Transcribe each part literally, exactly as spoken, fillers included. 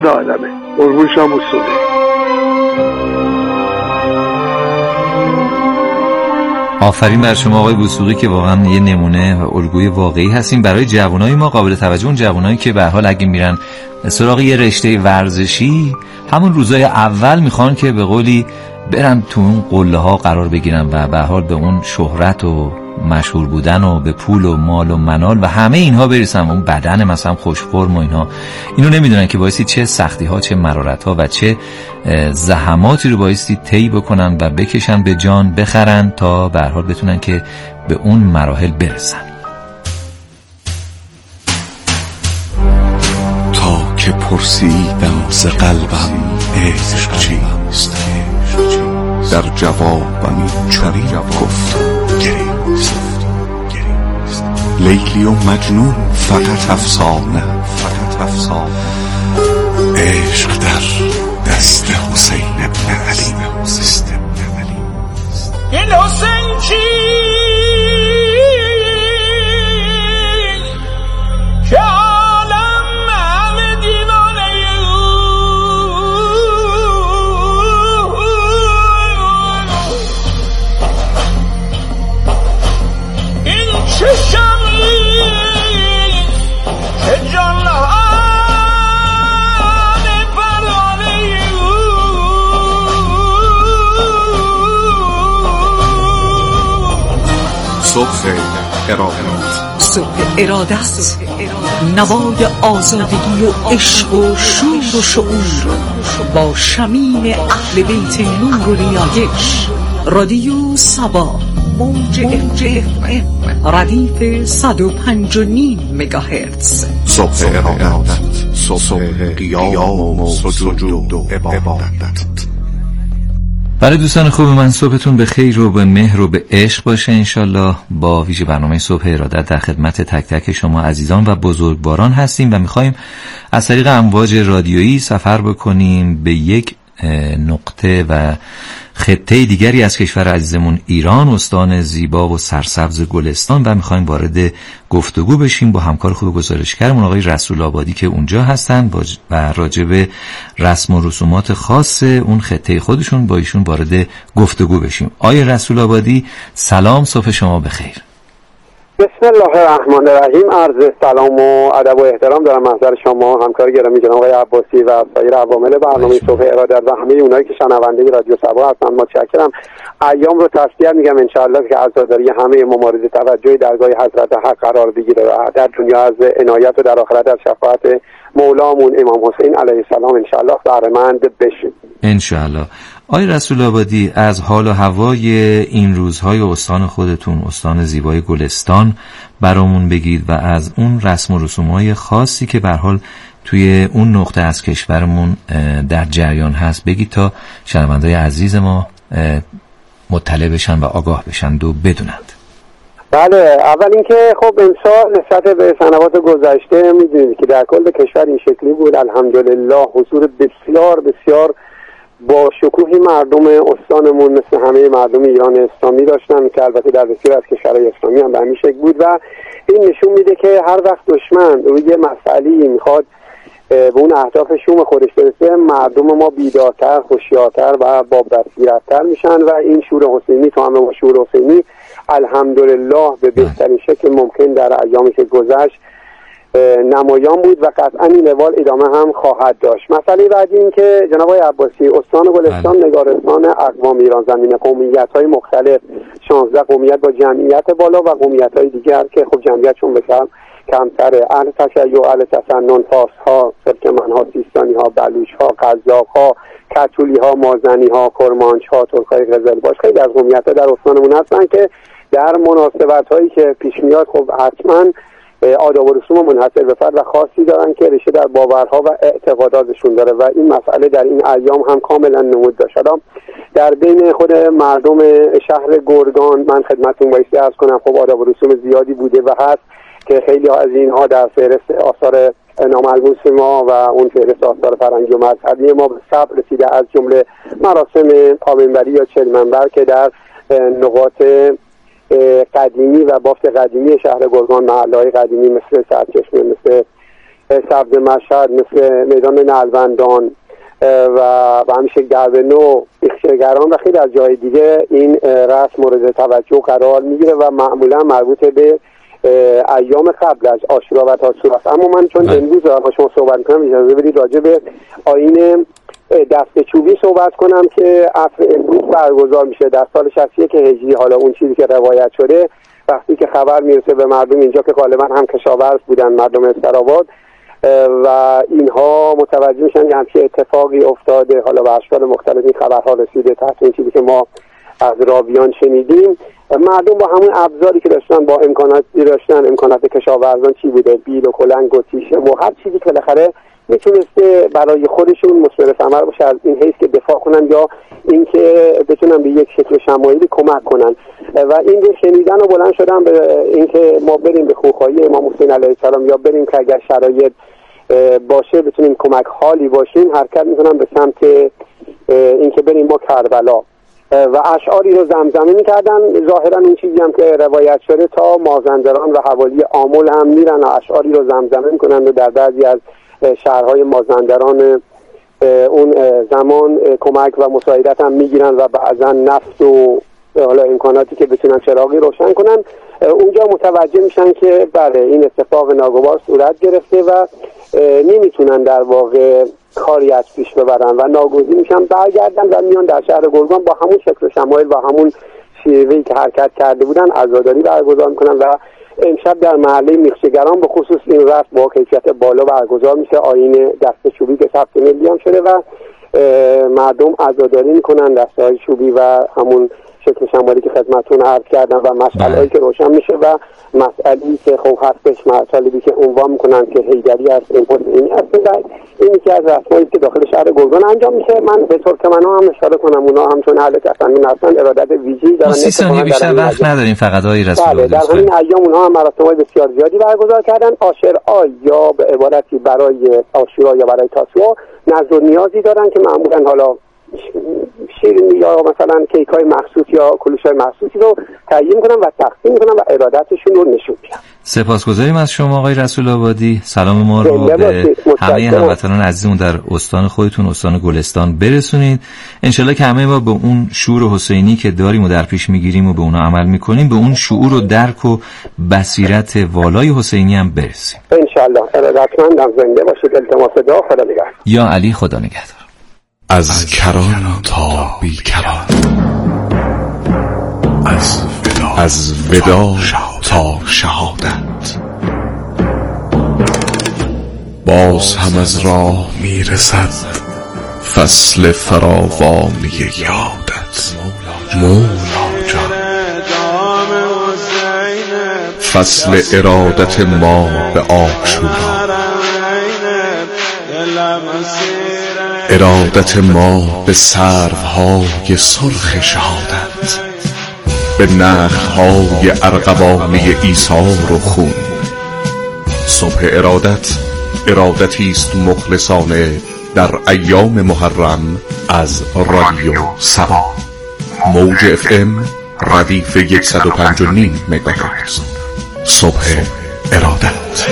آدمه قربون شما وثوقی. آفرین بر شما آقای وثوقی که واقعا یه نمونه و الگوی واقعی هستیم برای جوانای ما. قابل توجه اون جوانایی که به هر حال اگه میرن سراغ یه رشته ورزشی همون روزای اول میخوان که به قولی برن تو اون قله ها قرار بگیرن و به هر حال به اون شهرت و مشهور بودن و به پول و مال و منال و همه اینها برسن، اون بدن مثلا خوش‌فرم و اینها. اینو نمیدونن که بایستی چه سختی ها، چه مرارت ها و چه زحماتی رو بایستی طی بکنن و بکشن به جان، بخرن تا به هر حال بتونن که به اون مراحل برسن. تا که پرسیدم ز قلبم عشق چیست، در جوابم چنین گفت گریست. لیلی و مجنون فقط افسانه، فقط افسانه. عشق در دست حسین ابن علی، دست ابن علی. این حسین کی که عالم همه دیوانه این چه شمی که جان صبح ارادت، صبح ارادت، نوای آزادگی و عشق و شور و شعور با شمیم اهل بیت نور و نیایش. رادیو صبا موج اف ام ردیف صد و پنج و نیم مگاهرتز. صبح ارادت، صبح قیام و سجود و عبادت. برای دوستان خوب من صبحتون به خیر و به مهر و به عشق باشه انشالله. با ویژه برنامه صبح ارادت در خدمت تک تک شما عزیزان و بزرگواران هستیم و میخوایم از طریق امواج رادیویی سفر بکنیم به یک نقطه و خطه دیگری از کشور عزیزمون ایران، استان زیبا و سرسبز گلستان، و میخوایم وارد گفتگو بشیم با همکار خوب گزارشگرمون آقای رسول آبادی که اونجا هستن و راجع به رسم و رسومات خاص اون خطه خودشون با ایشون وارد گفتگو بشیم. آقای رسول آبادی سلام، صبح شما بخیر. بسم الله الرحمن الرحیم. عرض سلام و ادب و احترام دارم محضر شما همکار گرامی جناب آقای عباسی و سایر عوامل برنامه صبح ارادت و همه اونایی که شنونده رادیو صبا هستن. متشکرم. ایام رو تسلیت میگم انشاءالله که عزاداری همه ما مورد توجه درگاه حضرت حق قرار بگیره و در دنیا از عنایت و در آخرت از شفاعت مولامون امام حسین علیه السلام انشاءالله بهره مند بشیم انشاءالله. آقای رسول آبادی، از حال و هوای این روزهای استان خودتون، استان زیبای گلستان، برامون بگید و از اون رسم و رسوم‌های خاصی که به هر حال توی اون نقطه از کشورمون در جریان هست بگید تا شنونده‌های عزیز ما مطلع بشن و آگاه بشن و بدونند. بله، اول اینکه خب امسال نسبت به سنوات گذشته میدونید که در کل کشور این شکلی بود. الحمدلله حضور بسیار بسیار با شکوهی مردم استانمون مثل همه مردم ایران اسلامی داشتن که البته در بسیار از کشورهای اسلامی هم به همین شکل بود و این نشون میده که هر وقت دشمن روی مسئله‌ای میخواد به اون اهداف شوم خودش برسه، مردم ما بیدارتر، هوشیارتر و با بصیرت‌تر میشن و این شور حسینی تو همه با شور حسینی الحمدلله به بهترین شکل ممکن در ایامی که گذشت نمایان بود و قطعا این روال ادامه هم خواهد داشت. مسئله بعدی این که جناب آقای عباسی، استان گلستان نگارستان اقوام ایران زمین، قومیت‌های مختلف، شانزده قومیت با جمعیت بالا و قومیت‌های دیگر که خب جمعیتشون بسیار کمتره، اهل تشیع، اهل تسنن، فارس‌ها، ترکمن‌ها، سیستانی‌ها، بلوچ‌ها، قزاق‌ها، کتولی‌ها، مازنی‌ها، کرمانچ‌ها، ترک‌های قزلباش، خیلی از قومیت‌ها در استانمون هستن که در مناسبت‌هایی که پیش میاد خب حتماً آداب و رسوم منحصر به فرد و خاصی دارن که ریشه در باورها و اعتقاداتشون داره و این مسئله در این ایام هم کاملا نمود داشت. در بین خود مردم شهر گرگان من خدمتتون بایستی عرض کنم خب آداب و رسوم زیادی بوده و هست که خیلی از اینها در فهرست آثار ناملموس ما و اون فهرست آثار فرهنگی و مذهبی ما به ثبت رسیده، از جمله مراسم پامنبری یا چهلمنبر که در نقاط قدیمی و بافت قدیمی شهر گرگان، محله‌های قدیمی مثل سرچشمه، مثل سبز مشهد، مثل میدان نلبندان و و همیشه گربنو، بیخشگران و خیلی از جای دیگه این رسم مورد توجه قرار میگیره و معمولا مربوط به ایام قبل از عاشورا و تاسوعا است. اما من چون امروز با شما صحبت می‌کنم اجازه بدید راجع به آیین دست چوبی صحبت کنم که عصر امروز برگزار میشه در سال شصت و یک هجری. حالا اون چیزی که روایت شده وقتی که خبر میرسه به مردم اینجا که غالبا هم کشاورز بودن مردم استراباد و اینها متوجه میشن که همچین اتفاقی افتاده، حالا به اشکال مختلف این خبرها رسیده تحت این چیزی که ما از راویان شنیدیم، مردم با همون ابزاری که داشتن، با امکاناتی داشتن، امکانات کشاورزان چی بوده، بیل و کلنگ و تیشه و هر چیزی که بالاخره میتونسته برای خودشون مثمر ثمر باشه، از این حیث که دفاع کنن یا اینکه بتونن به یک شکل شمایلی کمک کنن. و این رو شنیدن و بلند شدن به اینکه ما بریم به خوخایی امام حسین علیه السلام یا بریم که اگر شرایط باشه بتونیم کمک حالی باشیم، حرکت میکنن به سمت اینکه بریم ما کربلا و اشعاری رو زمزمه میکردن. ظاهرا این چیزی هم که روایت شده تا مازندران و حوالی آمل هم میرن و اشعاری رو زمزمه میکنن و در بعضی از شهرهای مازندران اون زمان کمک و مساعدت هم میگیرن و بعضا نفت و حالا امکاناتی که بتونن چراغی روشن کنن. اونجا متوجه میشن که بله این اتفاق ناگوار صورت گرفته و نمیتونن در واقع کاری از پیش ببرن و ناگزیر میشن برگردن و میان در شهر گرگان با همون شکل و شمایل و همون شیوهی که حرکت کرده بودن عزاداری برگزار میکنن و امشب در محله میخشگران به خصوص این رسم با کیفیت بالا برگزار میشه. آیین دست چوبی که ثبت ملی هم شده و مردم عزاداری میکنن، دسته‌های چوبی و همون شکل شمالی که خدمتتون عرض کردم و مسئله‌ای که روشن میشه و مسئله‌ای که خب هستش مطالبی که عنوان میکنن که حیدری است، این حسینی است و اینی که از رسمایی که داخل شهر گرگان انجام میشه. من به ترکمن‌ها هم اشاره کنم، اونا هم چون اهل تسنن هستن ارادت ویژه‌ای دارن. سی ثانیه بیشتر وقت نداریم، فقط آقای رسول الله در همین ایام اونها هم مراسم‌های بسیار زیادی برگزار کردن. عاشرا یا به عبارتی برای عاشورا یا برای تاسوعا نظر و نیازی دارن که معمولاً حالا شیرینی یا مثلا کیک های مخصوص یا کلوش های مخصوصی رو تهیه میکنن و تقسیم میکنن و ارادتشون رو نشون میدن. سپاسگزاریم از شما آقای رسول آبادی. سلام ما رو به همه هموطنان عزیزمون در استان خودتون، استان گلستان برسونید. انشالله که همه ما به اون شعور حسینی که داریم و در پیش میگیریم و به اونا عمل میکنیم به اون شعور و درک و بصیرت والای حسینی هم برسیم انشالله. ارادتمندم، زنده باشید. التماس دعا. خدا نگهدار. یا علی خدا نگهدار. از کران تا بی کران، از ودا, از ودا تا شهادت، باز هم از راه میرسد فصل فراوانی یادت مولا جان. فصل ارادت ما به عاشورا، ارادت ما به سروهای سرخ شهادت، به نخهای ارغوانی ایثار و خون. صبح ارادت ارادتی است مخلصانه در ایام محرم از رادیو سبا، موج اف ام ردیف صد و پنج و نیم مگاهرتز. صبح ارادت.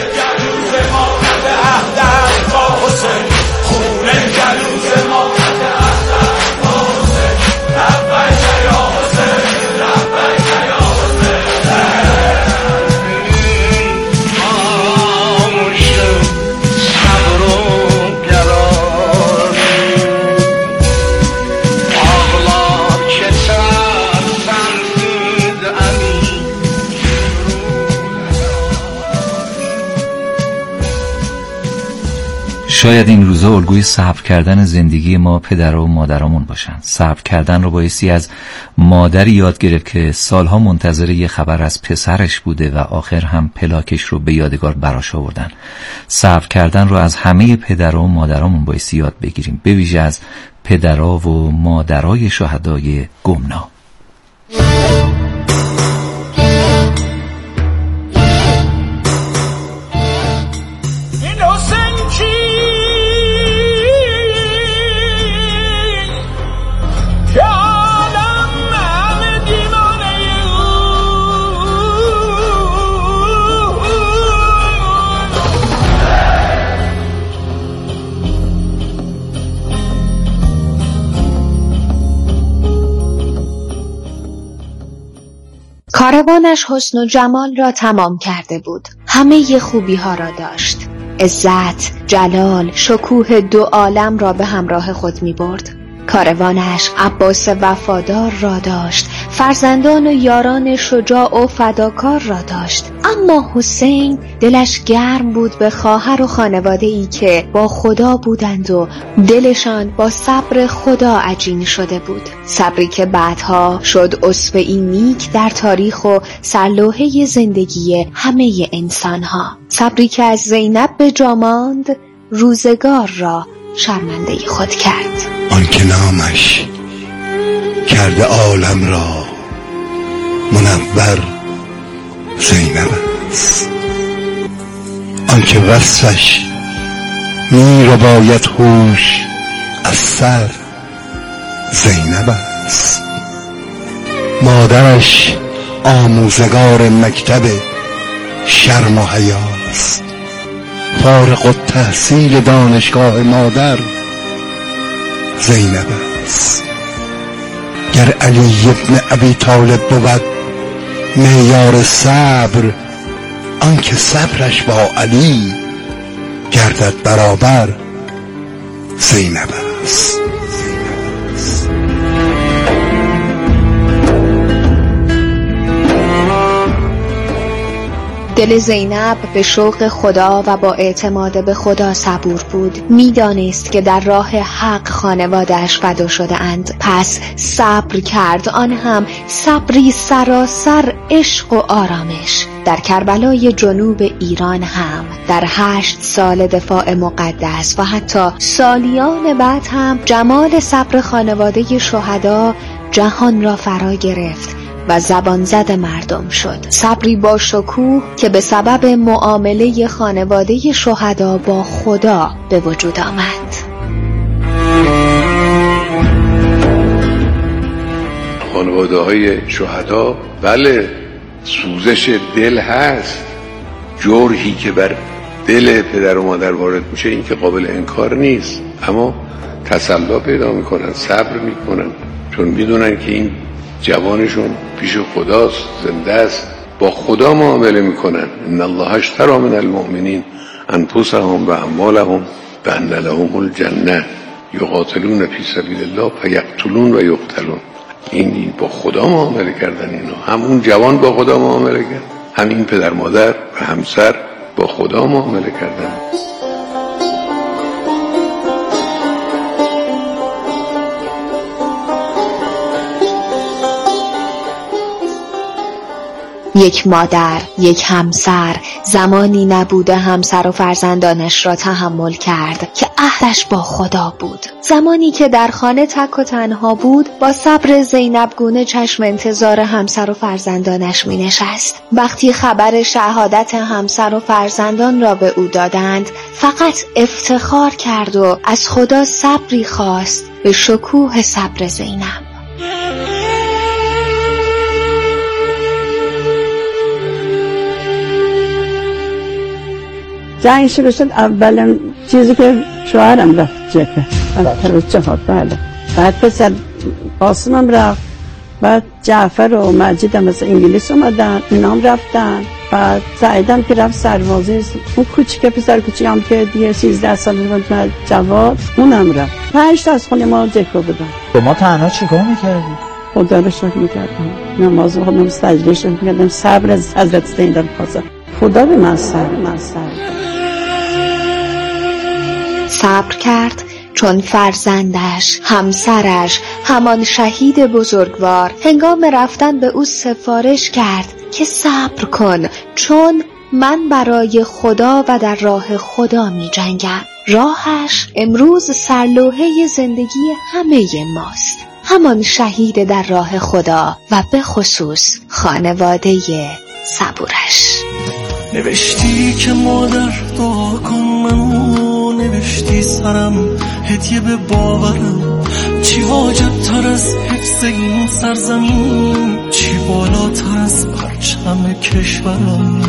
شاید این روزا الگوی صبر کردن زندگی ما پدرها و مادرامون باشن. صبر کردن رو بایستی از مادری یاد گرفت که سالها منتظر یه خبر از پسرش بوده و آخر هم پلاکش رو به یادگار براش آوردن. صبر کردن رو از همه پدرها و مادرامون بایستی یاد بگیریم، به ویژه از پدرها و مادرای شهدای گمنام. کاروانش حسن و جمال را تمام کرده بود. همه خوبی ها را داشت. عزت، جلال، شکوه دو عالم را به همراه خود می برد. کاروانش عباس وفادار را داشت، فرزندان و یاران شجاع و فداکار را داشت. اما حسین دلش گرم بود به خواهر و خانواده‌ای که با خدا بودند و دلشان با صبر خدا عجین شده بود. صبری که بعدها شد اسوه‌ای نیک در تاریخ و سرلوحه زندگی همه انسانها. صبری که از زینب به جا ماند، روزگار را شرمنده خود کرد. آن که نامش کرده عالم را منور زینب است، آن که وصفش می رباید هوش از سر زینب است. مادرش آموزگار مکتب شرم و حیاست، فارغ التحصیل دانشگاه مادر زینب است. گر علی ابن ابی طالب بود معیار صبر، آنکه صبرش با علی گردد برابر زینب است. دل زینب به شوق خدا و با اعتماد به خدا صبور بود. میدانست که در راه حق خانواده‌اش فدا شده اند، پس صبر کرد، آن هم صبری سراسر عشق و آرامش. در کربلای جنوب ایران هم، در هشت سال دفاع مقدس و حتی سالیان بعد هم جمال صبر خانواده شهدا جهان را فرا گرفت و زبان زد مردم شد. صبری با شکوه که به سبب معامله خانواده شهدا با خدا به وجود آمد. خانواده های شهدا بله سوزش دل هست، جرحی که بر دل پدر و مادر وارد میشه این که قابل انکار نیست، اما تسلا پیدا میکنن، صبر میکنن، چون میدونن که این جوانشون پیش خداست، زنده است، با خدا معامله میکنن. ان الله اشتری من المؤمنین انفسهم و اموالهم بان لهم الجنه یقاتلون فی سبیل الله فیقتلون و یقتلون. این با خدا معامله کردن، اینا همون جوان با خدا معامله کرد، همین پدر مادر و همسر با خدا معامله کردن. یک مادر، یک همسر زمانی نبوده همسر و فرزندانش را تحمل کرد که عهدش با خدا بود. زمانی که در خانه تک و تنها بود، با صبر زینب گونه چشم انتظار همسر و فرزندانش می نشست. وقتی خبر شهادت همسر و فرزندان را به او دادند، فقط افتخار کرد و از خدا صبری خواست به شکوه صبر زینب. جنگ شروع شد، اولین چیزی که شوهرم رفت جبهه، از جهاد. بله. بعد پسر قاسمم رفت، بعد جعفر و مجیدم از انگلیس اومدن، اینام رفتن. بعد سعیدم که رفت سربازی، اون کوچیک پسر کوچیکم که دیگه سیزده سال بود جواد، اونم رفت. پنج تا از خونه ما جبهه بودن. شما تنها چیکار می‌کردید؟ خدا رو شکر می‌کردم، نماز خودم سجدهش می‌کردم، صبر از حضرت زینب خواستم. خدا به من صبر من صبر صبر کرد، چون فرزندش، همسرش، همان شهید بزرگوار هنگام رفتن به او سفارش کرد که صبر کن، چون من برای خدا و در راه خدا می جنگم. راهش امروز سرلوحه زندگی همه ماست، همان شهید در راه خدا و به خصوص خانواده صبورش. نوشتی که مادر دعا کن منو، نوشتی سرم هدیه به باورم، چی واجب تر از حفظ این سرزمین، چی بالاتر از پرچم کشورم.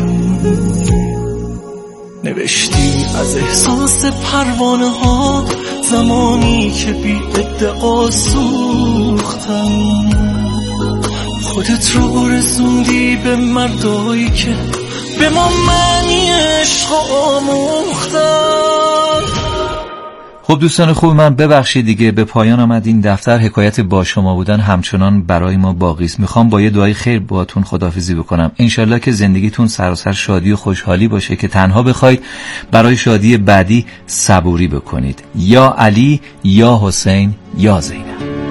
نوشتی از احساس پروانه ها زمانی که بی ادعا سوختم، خودت رو رسوندی به مردایی که به ما معنی عشق آموختن. خب دوستان خوب من، ببخشید دیگه به پایان آمد این دفتر. حکایت با شما بودن همچنان برای ما باقی است. میخوام با یه دعای خیر باهاتون خداحافظی بکنم. انشالله که زندگیتون سراسر شادی و خوشحالی باشه که تنها بخواید برای شادی بعدی صبوری بکنید. یا علی، یا حسین، یا زینب.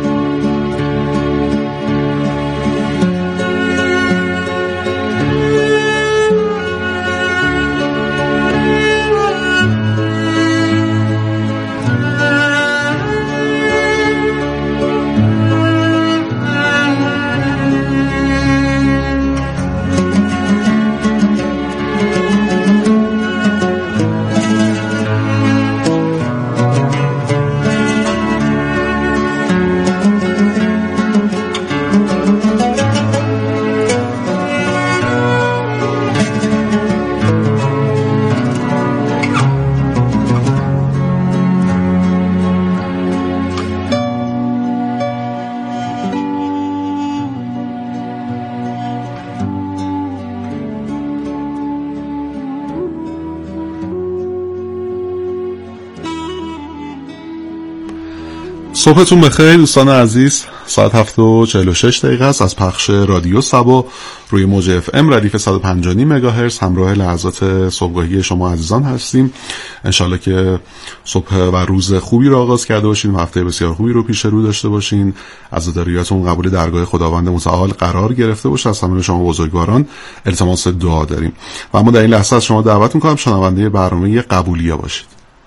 صبحتون بخیر دوستان عزیز. ساعت هفت و چهل و شش دقیقه است از پخش رادیو صبا روی موج اف ام ردیف صد و پنجاه و نیم مگاهرتز. همراه لحظات صبحگاهی شما عزیزان هستیم. انشالله که صبح و روز خوبی رو آغاز کرده باشین و هفته بسیار خوبی رو پیش رو داشته باشین. عزاداریاتون قبول درگاه خداوند متعال قرار گرفته باشه. از همه شما بزرگواران التماس دعا داریم و اما در این لحظه از شما دعوت می‌کنم شنونده برنامه قبولیا باشید.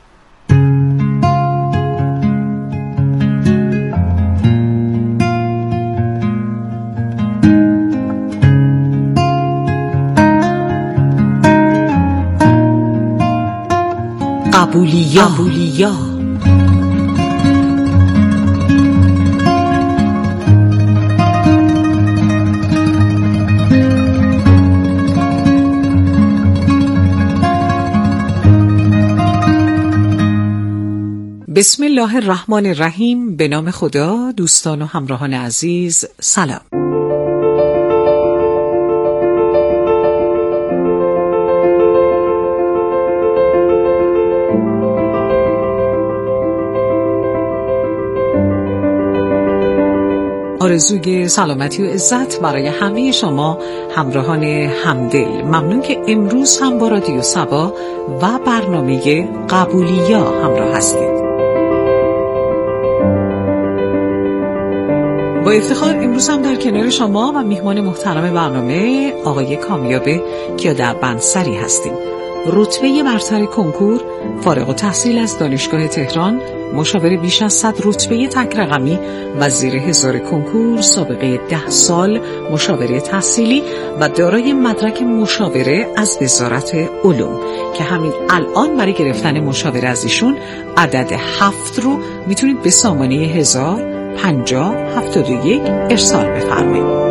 قبولیا. قبولیا. بسم الله الرحمن الرحیم. به نام خدا. دوستان و همراهان عزیز سلام. آرزوی سلامتی و عزت برای همه شما همراهان همدل. ممنون که امروز هم با رادیو صبا و برنامه قبولیا همراه هستید. با افتخار امروز هم در کنار شما و میهمان محترم برنامه آقای کامیاب کیادربندسری هستیم. رتبه برتر کنکور، فارغ التحصیل از دانشگاه تهران، مشاور بیش از صد رتبه تک رقمی و زیر هزار کنکور، سابقه ده سال مشاوره تحصیلی و دارای مدرک مشاوره از وزارت علوم که همین الان برای گرفتن مشاوره از ایشون عدد هفت رو میتونید به سامانه هزار پنجاه هفتاد و یک ارسال بفرمایید.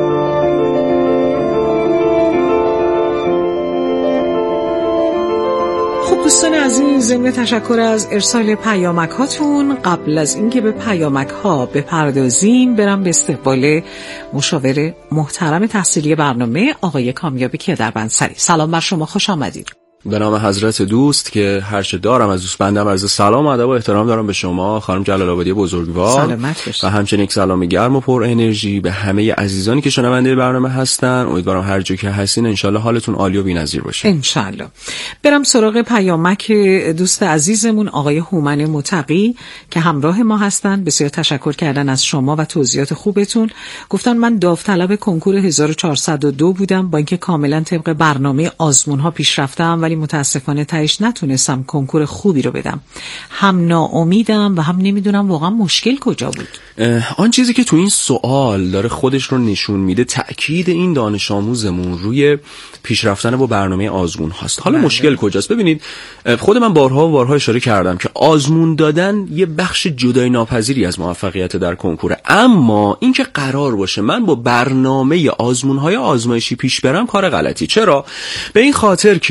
دوستان عزیز، ضمن تشکر از ارسال پیامک هاتون، قبل از اینکه به پیامک ها بپردازیم برم به استقبال مشاور محترم تحصیلی برنامه آقای کامیاب کیادربندسری. سلام بر شما، خوش آمدید. به نام حضرت دوست که هرچه دارم از دوست بندم عرض سلام و ادب و احترام دارم به شما خانم جلال آبادی بزرگوار. سلامت باشید. و همچنین یک سلام گرم و پر انرژی به همه عزیزانی که شنونده برنامه هستن. امیدوارم هر جا که هستین انشالله حالتون عالی و بی‌نظیر باشه. انشالله. برم سراغ پیامک دوست عزیزمون آقای هومن متقی که همراه ما هستن. بسیار تشکر کردن از شما و توضیحات خوبتون. گفتن من داوطلب کنکور هزار و چهارصد و دو بودم، با اینکه کاملا طبق برنامه آزمون ها پیش رفتم ولی متاسفانه تهش نتونستم کنکور خوبی رو بدم. هم ناامیدم و هم نمیدونم واقعا مشکل کجا بود. آن چیزی که تو این سوال داره خودش رو نشون میده تأکید این دانش آموزمون روی پیشرفتن با برنامه آزمون هاست. حالا بله. مشکل کجاست؟ ببینید خود من بارها و بارها اشاره کردم که آزمون دادن یه بخش جدای ناپذیری از موفقیت در کنکوره، اما اینکه قرار باشه من با برنامه آزمون های آزمایشی پیش برم کار غلطی. چرا؟ به این خاطر که وقتی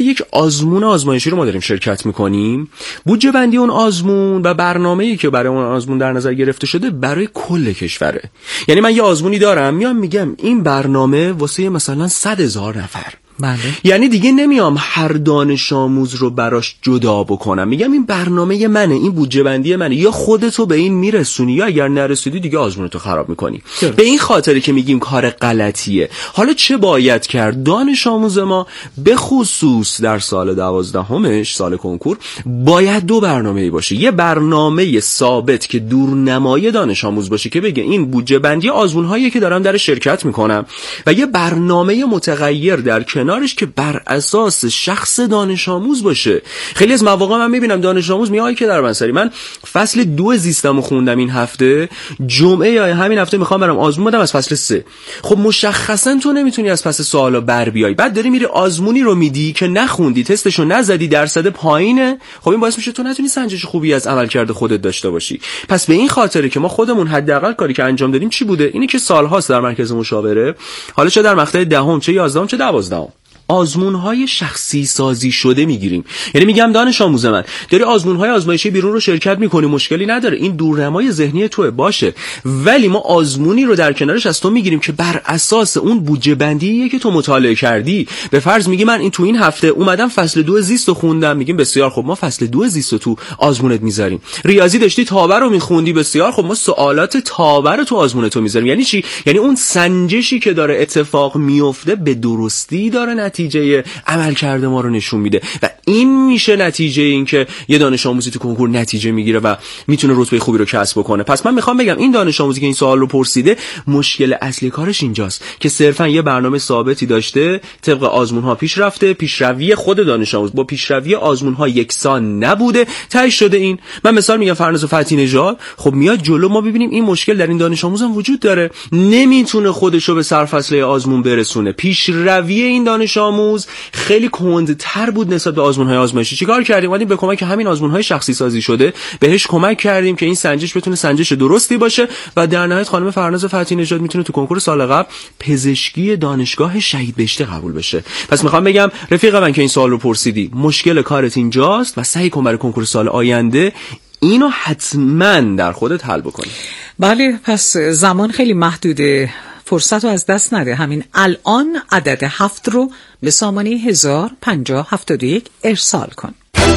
یک آزمون آزمایشی رو ما داریم شرکت میکنیم. بودجه بندی اون آزمون و برنامه‌ای که برای اون آزمون در نظر گرفته شده برای کل کشوره. یعنی من یه آزمونی دارم، میام میگم این برنامه واسه مثلا صد هزار نفر. بله. یعنی دیگه نمیام هر دانش آموز رو براش جدا بکنم، میگم این برنامه منه، این بودجه بندی منه، یا خودتو به این میرسونی یا اگر نرسیدی دیگه آزمونتو خراب میکنی. به این خاطره که میگیم کار غلطیه. حالا چه باید کرد؟ دانش آموز ما به خصوص در سال دوازدهمش، سال کنکور، باید دو برنامه‌ای باشه. یه برنامه ثابت که دورنمای دانش آموز باشه که بگه این بودجه بندی آزمون‌هایی که دارم در شرکت میکنم، و یه برنامه متغیر در کنارش که بر اساس شخص دانش آموز باشه. خیلی از مواقع من میبینم دانش آموز میگه آقای کیدربنصری من فصل دو زیستمو خوندم این هفته، جمعه یا همین هفته میخوام برم آزمون بدم از فصل سه. خب مشخصا تو نمیتونی از پس سوالا بر بیای، بعد داری میری آزمونی رو میدی که نخوندی، تستشو نزدی، درصد پایینه. خب این باعث میشه تو نتونی سنجش خوبی از عملکرد خودت داشته باشی. پس به این خاطره که ما خودمون حداقل کاری که انجام دادیم چی بوده؟ اینی که سالهاست در مرکز مشاوره، حالا چه در مقطع دهم، چه یازدهم، چه دوازدهم، آزمون‌های شخصی سازی شده میگیریم. یعنی میگم دانش آموز من داری آزمون‌های آزمایشی بیرون رو شرکت میکنی، مشکلی نداره، این دورنمای ذهنی توئه باشه، ولی ما آزمونی رو در کنارش از تو میگیریم که بر اساس اون بودجه بندیه که تو مطالعه کردی. به فرض میگی من این تو این هفته اومدم فصل دو زیست رو خوندم، میگیم بسیار خب ما فصل دو زیست رو تو آزمونت میذاریم. ریاضی داشتی تابع رو میخوندی، بسیار خب ما سوالات تابع رو تو آزمونت میذاریم. یعنی چی؟ یعنی اون سنجشی که داره اتفاق میفته به درستی داره نتیجه عمل کرده ما رو نشون میده، و این میشه نتیجه این که یه دانش آموزی تو کنکور نتیجه میگیره و میتونه رتبه خوبی رو کسب بکنه. پس من میخوام بگم این دانش آموزی که این سوال رو پرسیده، مشکل اصلی کارش اینجاست که صرفا یه برنامه ثابتی داشته، طبق آزمون ها پیش رفته، پیشروی خود دانش آموز با پیشروی آزمون ها یکسان نبوده، تهی شده این. من مثال میگم فرناز فتحی نژاد، خب میاد جلو، ما ببینیم این مشکل در این دانش آموز هم وجود داره، نمیتونه خودشو به سرفصله آزمون برسونه. پیشروی این دانش آموز خیلی کندتر بود نسبت به آزمون‌های آزمایشی. چیکار کردیم؟ اومدیم به کمک همین آزمون‌های شخصی سازی شده بهش کمک کردیم که این سنجش بتونه سنجش درستی باشه، و در نهایت خانم فرناز فتحی نژاد میتونه تو کنکور سال قبل پزشکی دانشگاه شهید بهشتی قبول بشه. پس میخوام بگم رفیق من که این سوال رو پرسیدی، مشکل کارت اینجاست و سعی کن برای کنکور سال آینده اینو حتما در خودت حل بکنی. بله، پس زمان خیلی محدوده، فرصت رو از دست نده. همین الان عدد هفت رو به سامانه هزار پنجاه هفتاد و یک ارسال کن.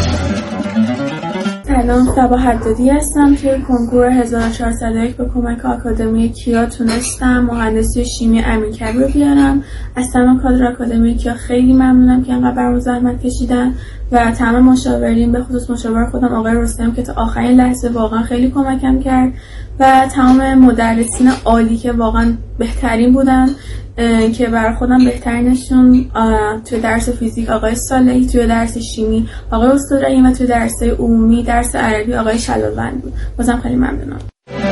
سلام، صبا حدادی هستم. توی کنکور هزار و چهارصد و یک به کمک آکادمی کیا تونستم مهندسی شیمی امیرکبیر رو بیارم. از تمام کادر آکادمی کیا خیلی ممنونم که انقدر برام زحمت کشیدن، و تمام مشاورین، به خصوص مشاور خودم آقای رستم که تا آخرین لحظه واقعا خیلی کمکم کرد، و تمام مدرسین عالی که واقعا بهترین بودن، که برای خودم بهترینشون توی درس فیزیک آقای صالحی، توی درس شیمی آقای استاد رحیم، و توی درس عمومی درس عربی آقای شلالوند بود. بازم خیلی ممنونم.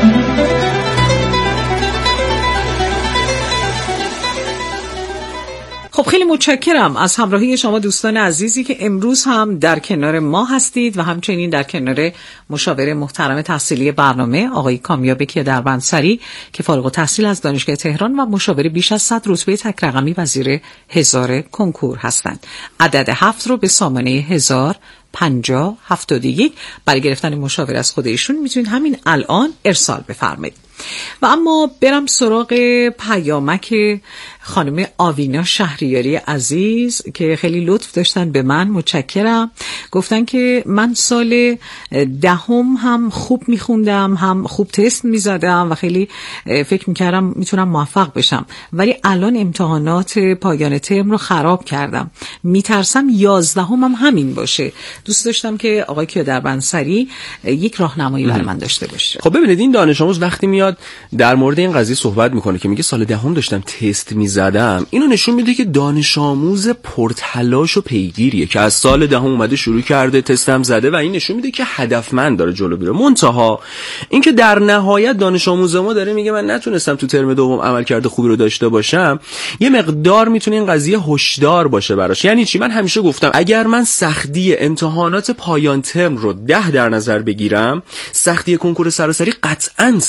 خب خیلی متشکرم از همراهی شما دوستان عزیزی که امروز هم در کنار ما هستید، و همچنین در کنار مشاور محترم تحصیلی برنامه آقای کامیاب کیدربنصری که فارغ التحصیل از دانشگاه تهران و مشاور بیش از صد رتبه تک رقمی وزیر هزار کنکور هستند. عدد هفت رو به سامانه هزار پنجاه هفتاد و یک برای گرفتن مشاور از خود ایشون میتونید همین الان ارسال بفرمایید. و اما برم سراغ پیامک خانم آوینا شهریاری عزیز که خیلی لطف داشتن به من، متشکرم. گفتن که من سال دهم هم خوب میخوندم، هم خوب تست میزدم و خیلی فکر میکردم میتونم موفق بشم، ولی الان امتحانات پایان ترم رو خراب کردم، میترسم یازدهم هم همین باشه. دوست داشتم که آقای کیدربنصری یک راهنمایی برای من داشته باشه. خب ببینید این دانش آموز وقتی میاد در مورد این قضیه صحبت میکنه که میگه سال دهم داشتم تست میزدم، اینو نشون میده که دانش آموز پرتلاش و پیگیریه که از سال دهم اومده شروع کرده، تستم زده، و این نشون میده که هدفمند داره جلو میره. منتها اینکه در نهایت دانش آموز ما داره میگه من نتونستم تو ترم دوم عملکرد خوبی رو داشته باشم، یه مقدار میتونه این قضیه هشدار باشه براش. یعنی چی؟ من همیشه گفتم اگر من سختی امتحانات پایان ترم رو ده در نظر بگیرم، سختی کنکور سراسری قطعاً صده.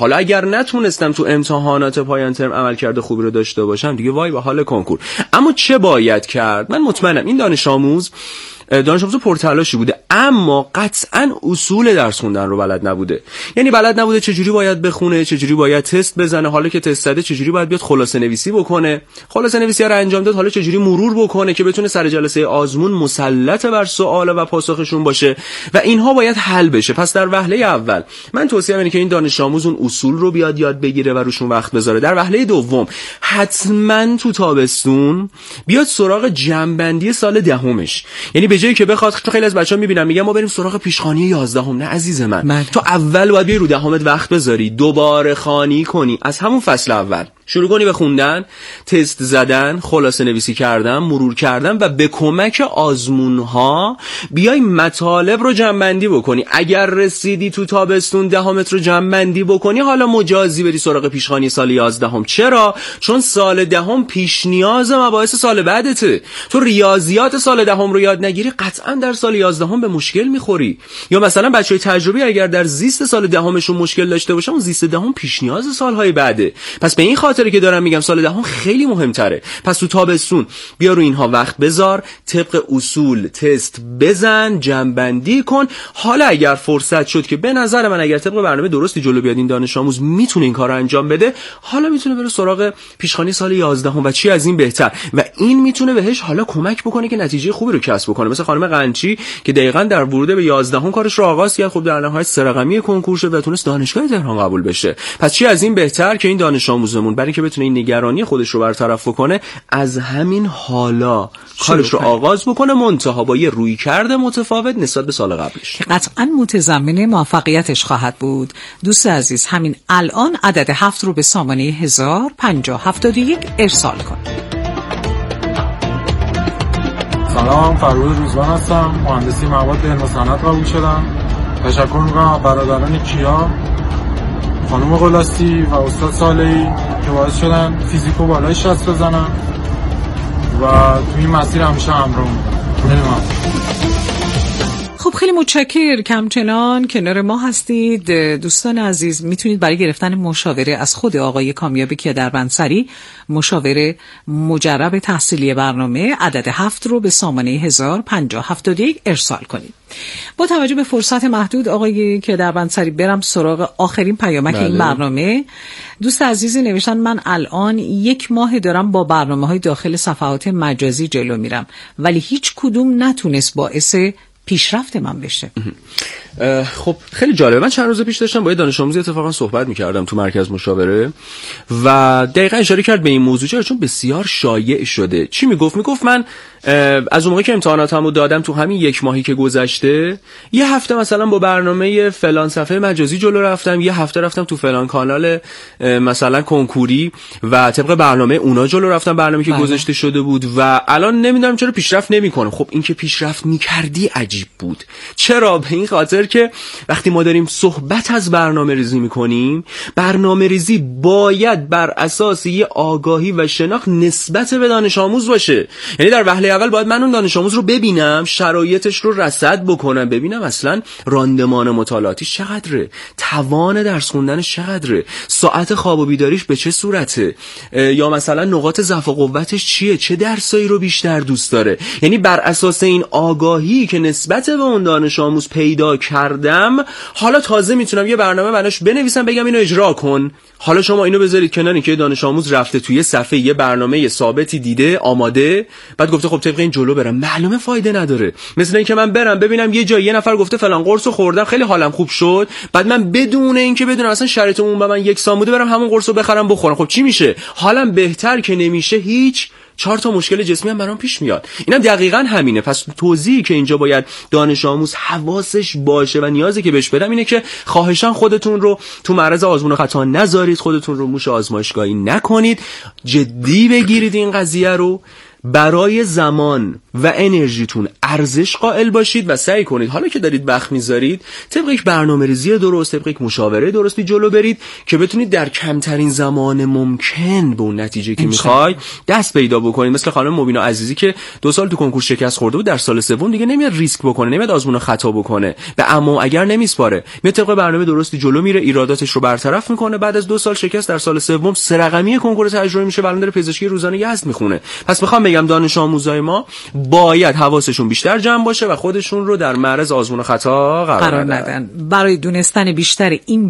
حالا اگر نتونستم تو امتحانات پایان ترم عملکرد خوبی رو داشته باشم دیگه وای به حال کنکور. اما چه باید کرد؟ من مطمئنم این دانش آموز دانش آموز پرتلاشی بوده، اما قطعا اصول درس خوندن رو بلد نبوده. یعنی بلد نبوده چجوری باید بخونه، چجوری باید تست بزنه، حالا که تست زده چجوری باید بیاد خلاصه نویسی بکنه، خلاصه نویسی رو انجام داد حالا چجوری مرور بکنه که بتونه سر جلسه آزمون مسلط بر سوال و پاسخشون باشه و اینها باید حل بشه. پس در وهله اول من توصیه اینه که این دانش آموز اون اصول رو بیاد یاد بگیره و روشون وقت بذاره. در وهله دوم حتما تو تابستون بیاد سراغ جمع‌بندی سال دهمش. یعنی به جایی که بخواد، خیلی از بچه‌ها میبینم میگم ما بریم سراغ پیشخوانی یازدهم، نه عزیز من. من تو اول باید بیای رو دهمت وقت بذاری، دوباره خوانی کنی از همون فصل اول، شروع کنی به خوندن، تست زدن، خلاصه نویسی کردن، مرور کردن و به کمک آزمون‌ها بیای مطالب رو جمع‌بندی بکنی. اگر رسیدی تو تابستون دهمت رو جمع‌بندی بکنی، حالا مجازی بری سراغ پیشخوانی سال یازدهم. چرا؟ چون سال دهم پیش نیاز مباحث سال بعدته. تو ریاضیات سال دهم رو یاد نگیری قطعا در سال یازدهم به مشکل میخوری. یا مثلا بچهای تجربی اگر در زیست سال دهمشون مشکل داشته باشن، اون زیست دهم پیش نیاز سالهای بعده. پس به این خاطره که دارم میگم سال دهم خیلی مهمتره. پس تو تابستون بیا رو اینها وقت بذار، طبق اصول تست بزن، جمع‌بندی کن. حالا اگر فرصت شد که به نظر من اگر طبق برنامه درستی جلو بیاد این دانش آموز میتونه این کارو انجام بده، حالا میتونه بره سراغ پیشخوانی سال یازدهم و چی از این بهتر. و این میتونه بهش حالا کمک بکنه که نتیجه خوبی رو کسب بکنه. مثلا خانم قنچی که دقیقاً در ورود به یازدهم کارش رو آغاز کرد، خب در نهایت سه رقمی کنکور شد و تونست دانشگاه تهران قبول بشه. پس چی از این بهتر که این دانش آموزمون برای که بتونه این نگرانی خودش رو برطرف بکنه از همین حالا کارش رو آغاز بکنه، منتها با یه رویکرد متفاوت نسبت به سال قبلش که قطعاً متضمن موفقیتش خواهد بود. دوست عزیز همین الان عدد هفت رو به سامانه هزار پنجاه هفتاد و یک ارسال کن. سلام، فرود روزبان هستم، مهندسی مواد علم و صنعت قبول شدم. تشکر میکنم برادران کیا، خانم قلاستی و استاد صالحی که باعث شدن فیزیکو بالای شصت بزنم و توی این مسیر همیشه همراه بودم. خب خیلی متشکرم که همچنان کنار ما هستید. دوستان عزیز میتونید برای گرفتن مشاوره از خود آقای کامیاب کیادربندسری، مشاوره مجرب تحصیلی برنامه، عدد هفت رو به سامانه هزار پنجاه هفتاد و یک ارسال کنید. با توجه به فرصت محدود آقای کیادربندسری برم سراغ آخرین پیامک بله. این برنامه. دوست عزیزی نوشتن من الان یک ماه دارم با برنامه‌های داخل صفحات مجازی جلو میرم ولی هیچ کدوم نتونست باعث پیشرفت من بشه. خب خیلی جالبه. من چند روز پیش داشتم با یه دانش آموزی اتفاقا صحبت می‌کردم تو مرکز مشاوره و دقیقاً اشاره کرد به این موضوع چون بسیار شایع شده. چی میگفت؟ میگفت من از اون موقعی که امتحاناتمو دادم تو همین یک ماهی که گذشته یه هفته مثلا با برنامه فلان صفحه مجازی جلو رفتم، یه هفته رفتم تو فلان کانال مثلا کنکوری و طبق برنامه اونا جلو رفتم، برنامه‌ای که گذاشته شده بود و الان نمیدونم چرا پیشرفت نمی‌کنم. خب این که پیشرفت می‌کردی عجیب بود. چرا؟ به این خاطر که وقتی ما داریم صحبت از برنامه‌ریزی می‌کنیم، برنامه‌ریزی باید بر اساس یه آگاهی و شناخت نسبت به دانش آموز باشه. یعنی در وهله اول باید من اون دانش آموز رو ببینم، شرایطش رو رصد بکنم، ببینم اصلا راندمان مطالعاتیش چقدره، توان درس خوندنش چقدره، ساعت خواب و بیداریش به چه صورته، یا مثلا نقاط ضعف و قوتش چیه، چه درسایی رو بیشتر دوست داره. یعنی بر اساس این آگاهی که نسبت به اون دانش آموز پیدا کردم، حالا تازه میتونم یه برنامه براش بنویسم بگم اینو اجرا کن. حالا شما اینو بذارید کنار که دانش آموز رفته توی صفحه یه برنامه ثابتی دیده آماده، بعد گفته خب طبق این جلو برم، معلومه فایده نداره. مثلا اینکه من برم ببینم یه جای یه نفر گفته فلان قرصو خوردم خیلی حالم خوب شد، بعد من بدون اینکه بدونم اصلا شرایط اون با من یکسان بوده برم همون قرصو بخرم بخورم، خب چی میشه؟ حالم بهتر که نمیشه، هیچ چهار تا مشکل جسمی هم برام پیش میاد. اینم دقیقاً همینه. پس توضیحی که اینجا باید دانش آموز حواسش باشه و نیازی که بهش بدم اینه که خواهشاً خودتون رو تو معرض آزمون و خطا نذارید، خودتون رو موش آزمایشگاهی نکنید، جدی بگیرید این قضیه رو. برای زمان و انرژیتون ارزش قائل باشید و سعی کنید حالا که دارید وقت میذارید طبق یک برنامه‌ریزی درست، طبق یک مشاوره درستی جلو برید که بتونید در کمترین زمان ممکن به اون نتیجه که میخواید دست پیدا بکنید. مثل خانم مبینا عزیزی که دو سال تو کنکور شکست خورده بود، در سال سوم دیگه نمیاد ریسک بکنه، نمیاد آزمون خطا بکنه، به اما اگر نمیسپاره، میاد طبق برنامه درستی جلو میره، ایراداتش رو برطرف میکنه، بعد از دو سال شکست در سال سوم سه رقمی کنکور تجربی میشه، الان داره پزشکی روزانه یزد میخونه. پس میخوام بگم دانش آموزای ما باید حواسشون بیشتر جمع باشه و خودشون رو در معرض آزمون خطا قرار, قرار ندن. برای دونستن بیشتر این